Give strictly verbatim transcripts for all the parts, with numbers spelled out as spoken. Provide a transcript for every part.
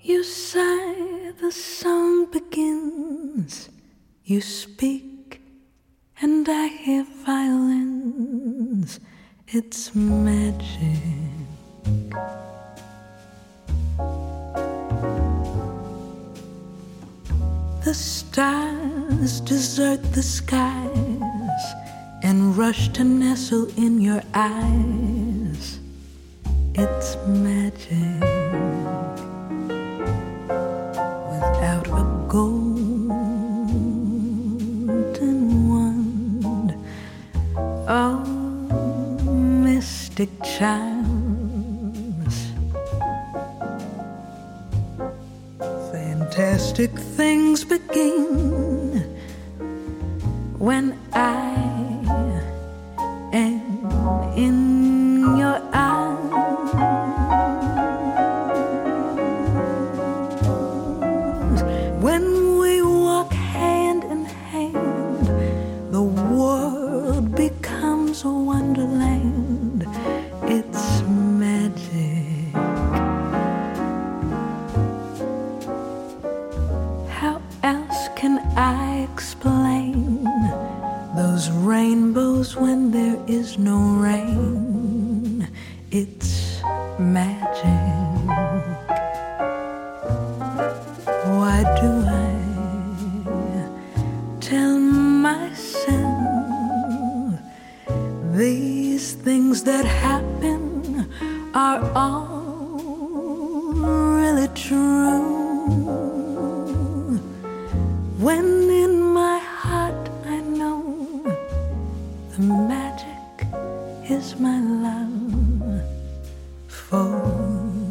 You sigh, the song begins. You speak, and I hear violins. It's magic. The stars desert the skies and rush to nestle in your eyes. It's magic. Without a golden wand, oh, mystic charms, fantastic things begin when I am in your arms. When we walk hand in hand, the world becomes a wonderland. It's magic. How else can I explain those rainbows when there is no rain? It's magic. Why do I tell myself these things that happen are all really true? When in my heart I know the magic is my love for you.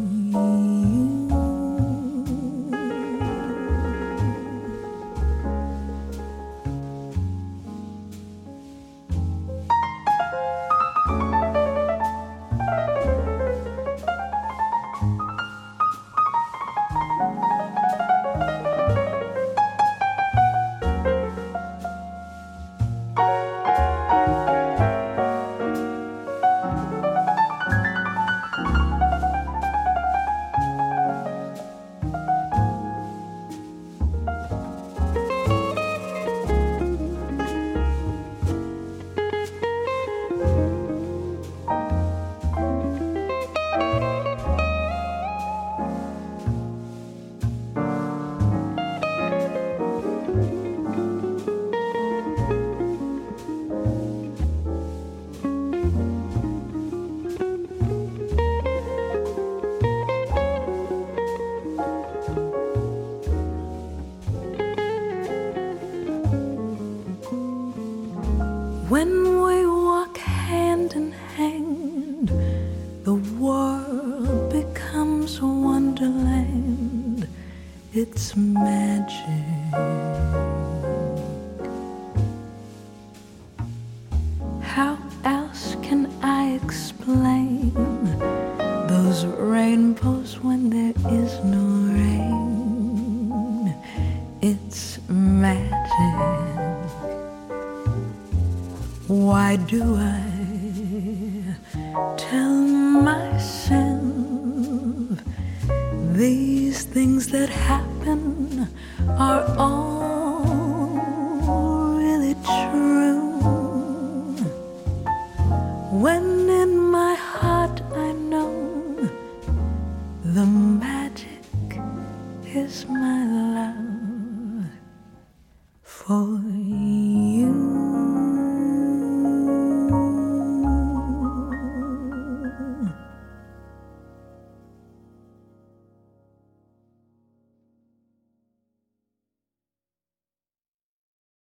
When we walk hand in hand, the world becomes a wonderland. It's magic. How else can I explain those rainbows when there is no rain? It's magic. Why do I tell myself these things that happen are all really true? When in my heart I know the magic is my love for